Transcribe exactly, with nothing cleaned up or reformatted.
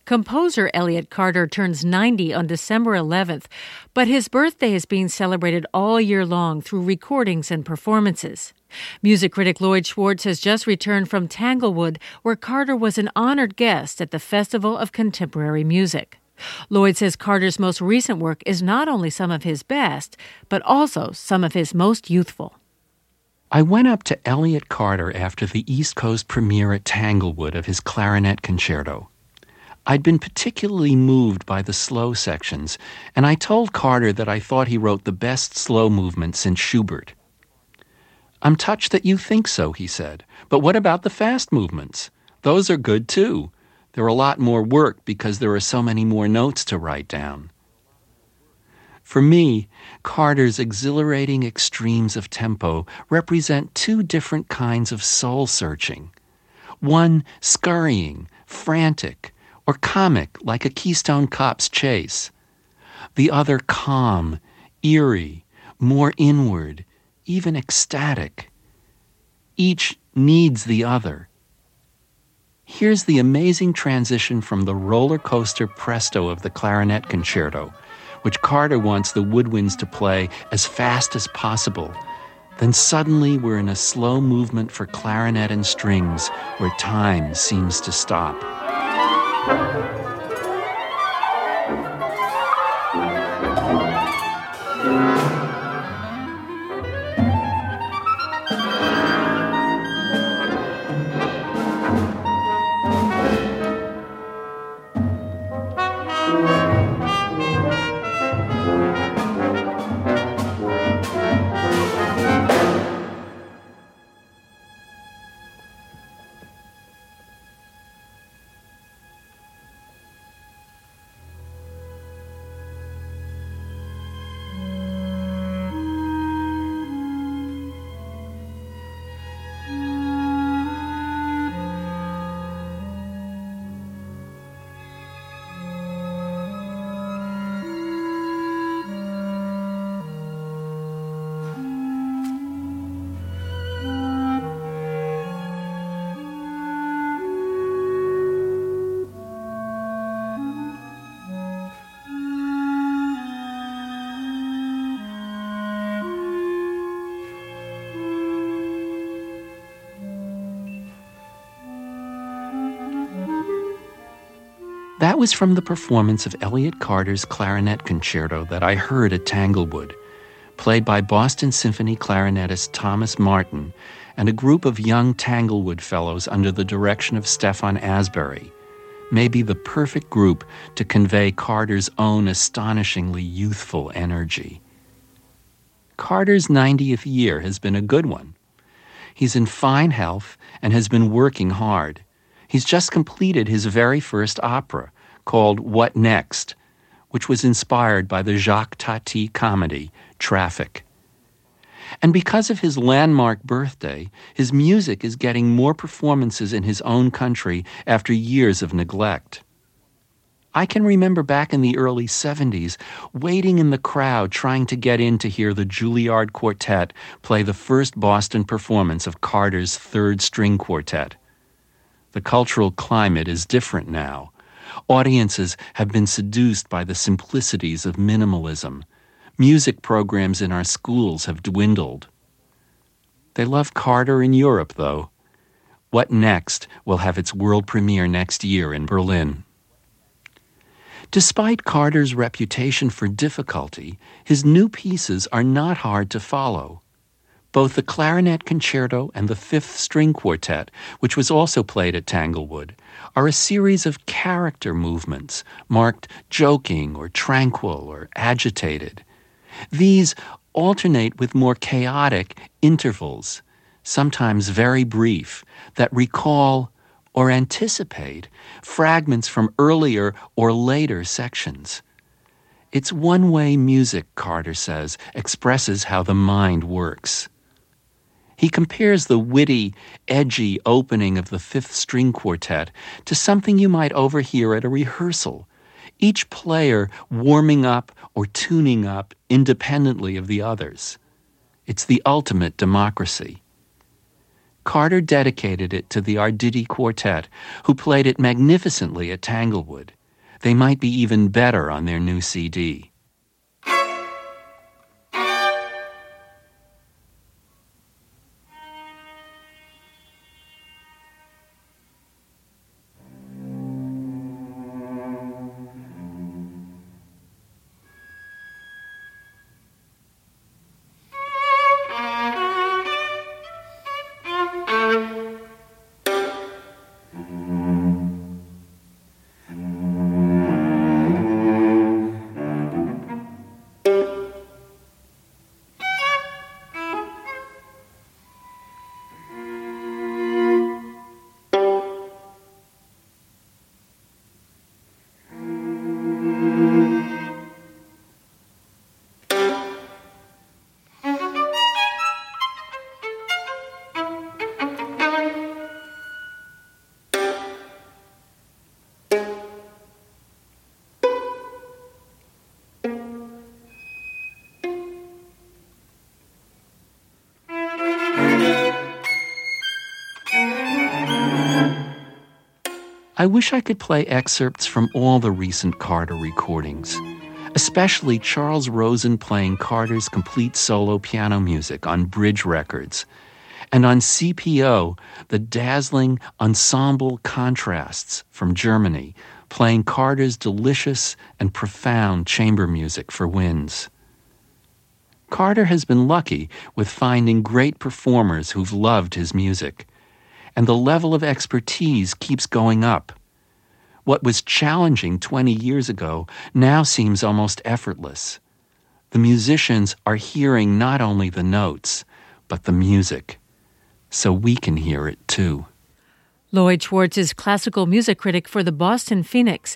Composer Elliott Carter turns ninety on December eleventh, but his birthday is being celebrated all year long through recordings and performances. Music critic Lloyd Schwartz has just returned from Tanglewood, where Carter was an honored guest at the Festival of Contemporary Music. Lloyd says Carter's most recent work is not only some of his best, but also some of his most youthful. I went up to Elliott Carter after the East Coast premiere at Tanglewood of his clarinet concerto. I'd been particularly moved by the slow sections, and I told Carter that I thought he wrote the best slow movement since Schubert. "I'm touched that you think so," he said. "But what about the fast movements? Those are good too. They're a lot more work because there are so many more notes to write down." For me, Carter's exhilarating extremes of tempo represent two different kinds of soul-searching. One scurrying, frantic, or comic like a Keystone Cop's chase. The other calm, eerie, more inward, even ecstatic. Each needs the other. Here's the amazing transition from the roller coaster presto of the clarinet concerto, which Carter wants the woodwinds to play as fast as possible. Then suddenly we're in a slow movement for clarinet and strings where time seems to stop. That was from the performance of Elliott Carter's clarinet concerto that I heard at Tanglewood, played by Boston Symphony clarinetist Thomas Martin and a group of young Tanglewood fellows under the direction of Stefan Asbury, maybe the perfect group to convey Carter's own astonishingly youthful energy. Carter's ninetieth year has been a good one. He's in fine health and has been working hard. He's just completed his very first opera, called What Next?, which was inspired by the Jacques Tati comedy, Traffic. And because of his landmark birthday, his music is getting more performances in his own country after years of neglect. I can remember back in the early seventies, waiting in the crowd trying to get in to hear the Juilliard Quartet play the first Boston performance of Carter's third string quartet. The cultural climate is different now. Audiences have been seduced by the simplicities of minimalism. Music programs in our schools have dwindled. They love Carter in Europe, though. What Next will have its world premiere next year in Berlin. Despite Carter's reputation for difficulty, his new pieces are not hard to follow. Both the clarinet concerto and the fifth string quartet, which was also played at Tanglewood, are a series of character movements marked joking or tranquil or agitated. These alternate with more chaotic intervals, sometimes very brief, that recall or anticipate fragments from earlier or later sections. It's one way music, Carter says, expresses how the mind works. He compares the witty, edgy opening of the fifth string quartet to something you might overhear at a rehearsal, each player warming up or tuning up independently of the others. It's the ultimate democracy. Carter dedicated it to the Arditi Quartet, who played it magnificently at Tanglewood. They might be even better on their new C D. I wish I could play excerpts from all the recent Carter recordings, especially Charles Rosen playing Carter's complete solo piano music on Bridge Records, and on C P O, the dazzling Ensemble Contrasts from Germany, playing Carter's delicious and profound chamber music for winds. Carter has been lucky with finding great performers who've loved his music, and the level of expertise keeps going up. What was challenging twenty years ago now seems almost effortless. The musicians are hearing not only the notes, but the music, so we can hear it too. Lloyd Schwartz is classical music critic for the Boston Phoenix.